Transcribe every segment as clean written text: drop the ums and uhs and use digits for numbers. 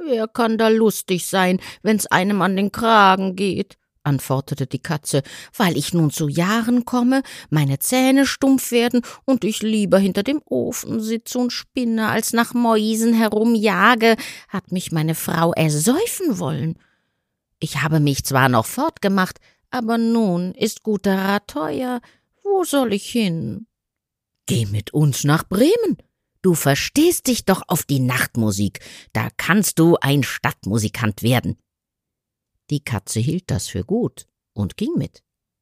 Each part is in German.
»Wer kann da lustig sein, wenn's einem an den Kragen geht?« antwortete die Katze, »weil ich nun zu Jahren komme, meine Zähne stumpf werden und ich lieber hinter dem Ofen sitze und spinne, als nach Mäusen herumjage, hat mich meine Frau ersäufen wollen. Ich habe mich zwar noch fortgemacht, aber nun ist guter Rat teuer. Wo soll ich hin?« »Geh mit uns nach Bremen. Du verstehst dich doch auf die Nachtmusik. Da kannst du ein Stadtmusikant werden.« Die Katze hielt das für gut und ging mit.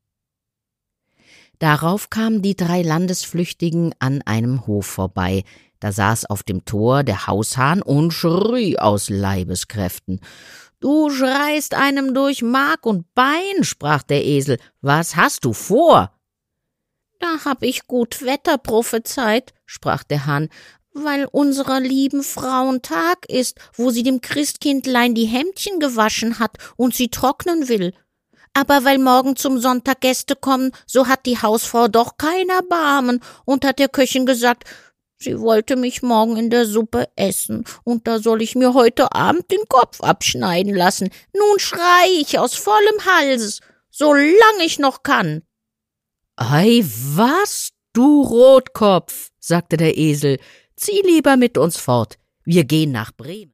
Darauf kamen die 3 Landesflüchtigen an einem Hof vorbei. Da saß auf dem Tor der Haushahn und schrie aus Leibeskräften. »Du schreist einem durch Mark und Bein«, sprach der Esel. »Was hast du vor?« »Da hab ich gut Wetter prophezeit«, sprach der Hahn, »weil unserer lieben Frauentag ist, wo sie dem Christkindlein die Hemdchen gewaschen hat und sie trocknen will. Aber weil morgen zum Sonntag Gäste kommen, so hat die Hausfrau doch kein Erbarmen und hat der Köchin gesagt, sie wollte mich morgen in der Suppe essen, und da soll ich mir heute Abend den Kopf abschneiden lassen. Nun schrei ich aus vollem Hals, solange ich noch kann.« »Ei, was, du Rotkopf«, sagte der Esel, »zieh lieber mit uns fort, wir gehen nach Bremen.«